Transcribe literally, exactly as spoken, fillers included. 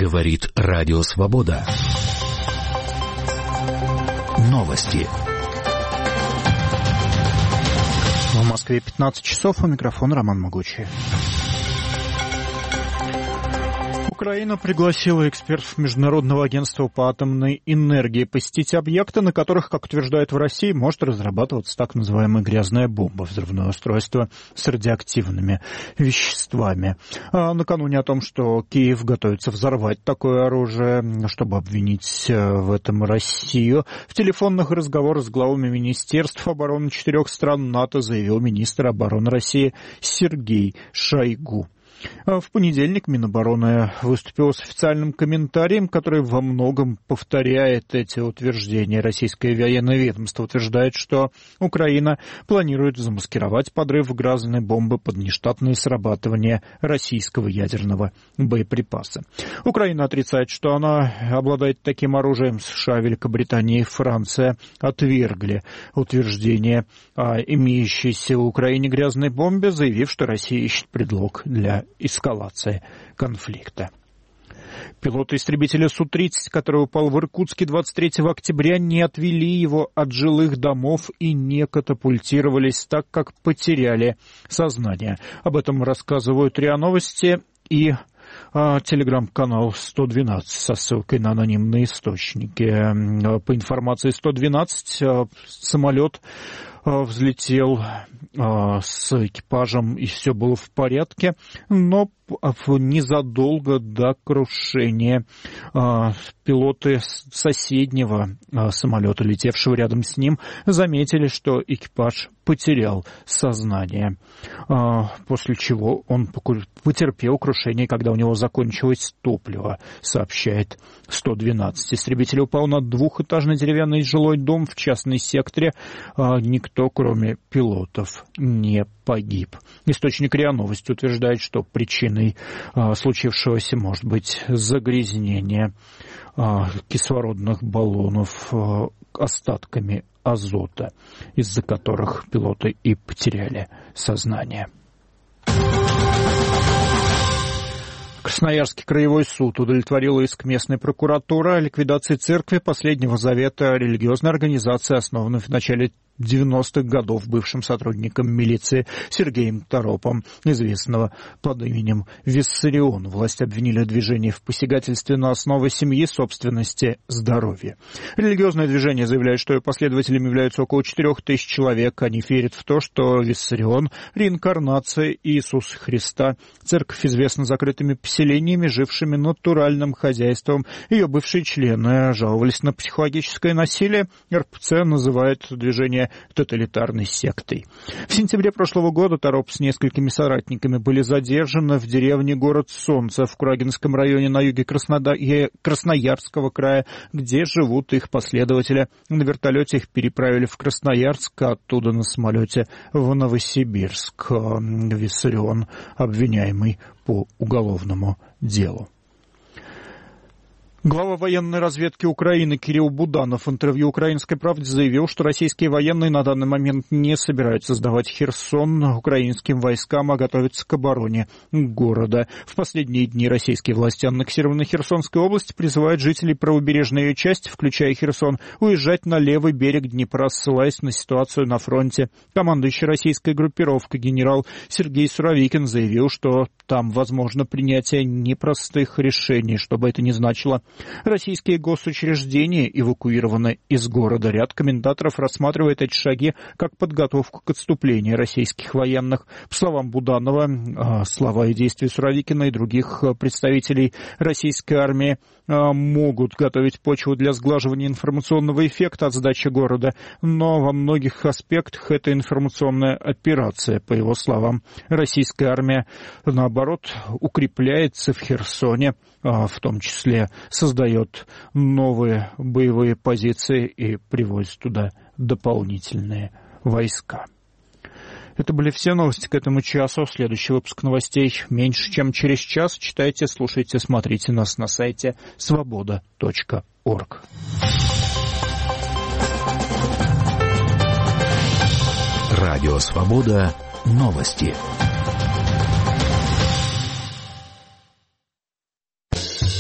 Говорит Радио Свобода. Новости. В Москве пятнадцать часов, у микрофона Роман Могучий. Украина пригласила экспертов Международного агентства по атомной энергии посетить объекты, на которых, как утверждают в России, может разрабатываться так называемая грязная бомба, взрывное устройство с радиоактивными веществами. А накануне о том, что Киев готовится взорвать такое оружие, чтобы обвинить в этом Россию, в телефонных разговорах с главами министерств обороны четырех стран НАТО заявил министр обороны России Сергей Шойгу. В понедельник Минобороны выступила с официальным комментарием, который во многом повторяет эти утверждения. Российское военное ведомство утверждает, что Украина планирует замаскировать подрыв грязной бомбы под нештатное срабатывание российского ядерного боеприпаса. Украина отрицает, что она обладает таким оружием. США, Великобритания и Франция отвергли утверждение о имеющейся в Украине грязной бомбе, заявив, что Россия ищет предлог для эскалации конфликта. Пилоты истребителя Су тридцать, который упал в Иркутске двадцать третьего октября, не отвели его от жилых домов и не катапультировались, так как потеряли сознание. Об этом рассказывают РИА Новости и а, телеграм-канал сто двенадцать со ссылкой на анонимные источники. По информации сто двенадцать, самолет взлетел с экипажем, и все было в порядке, но незадолго до крушения пилоты соседнего самолета, летевшего рядом с ним, заметили, что экипаж потерял сознание, после чего он потерпел крушение, когда у него закончилось топливо, сообщает сто двенадцать. Истребитель упал на двухэтажный деревянный жилой дом в частном секторе. Никто, кроме пилотов, не погиб. Источник РИА Новости утверждает, что причиной случившегося может быть загрязнение кислородных баллонов остатками азота, из-за которых пилоты и потеряли сознание. Красноярский краевой суд удовлетворил иск местной прокуратуры о ликвидации церкви Последнего Завета, религиозной организации, основанной в начале девяностых годов бывшим сотрудником милиции Сергеем Торопом, известного под именем Виссарион. Власти обвинили движение в посягательстве на основы семьи, собственности, здоровья. Религиозное движение заявляет, что его последователями являются около четырех тысяч человек. Они верят в то, что Виссарион – реинкарнация Иисуса Христа. Церковь известна закрытыми поселениями, жившими натуральным хозяйством. Ее бывшие члены жаловались на психологическое насилие. эр пэ цэ называет движение тоталитарной сектой. В сентябре прошлого года Тороп с несколькими соратниками были задержаны в деревне Город Солнца в Курагинском районе на юге Краснодар... Красноярского края, где живут их последователи. На вертолете их переправили в Красноярск, а оттуда на самолете в Новосибирск. Виссарион обвиняемый по уголовному делу. Глава военной разведки Украины Кирилл Буданов в интервью «Украинской правде» заявил, что российские военные на данный момент не собираются сдавать Херсон украинским войскам, а готовятся к обороне города. В последние дни российские власти аннексированной Херсонской области призывают жителей правобережной ее части, включая Херсон, уезжать на левый берег Днепра, ссылаясь на ситуацию на фронте. Командующий российской группировкой генерал Сергей Суровикин заявил, что там возможно принятие непростых решений, что бы это ни значило. Российские госучреждения эвакуированы из города. Ряд комментаторов рассматривает эти шаги как подготовку к отступлению российских военных. По словам Буданова, слова и действия Суровикина и других представителей российской армии могут готовить почву для сглаживания информационного эффекта от сдачи города, но во многих аспектах это информационная операция. По его словам, российская армия, наоборот, укрепляется в Херсоне, в том числе создает новые боевые позиции и привозит туда дополнительные войска. Это были все новости к этому часу. Следующий выпуск новостей меньше, чем через час. Читайте, слушайте, смотрите нас на сайте свобода точка орг. Радио «Свобода». Новости.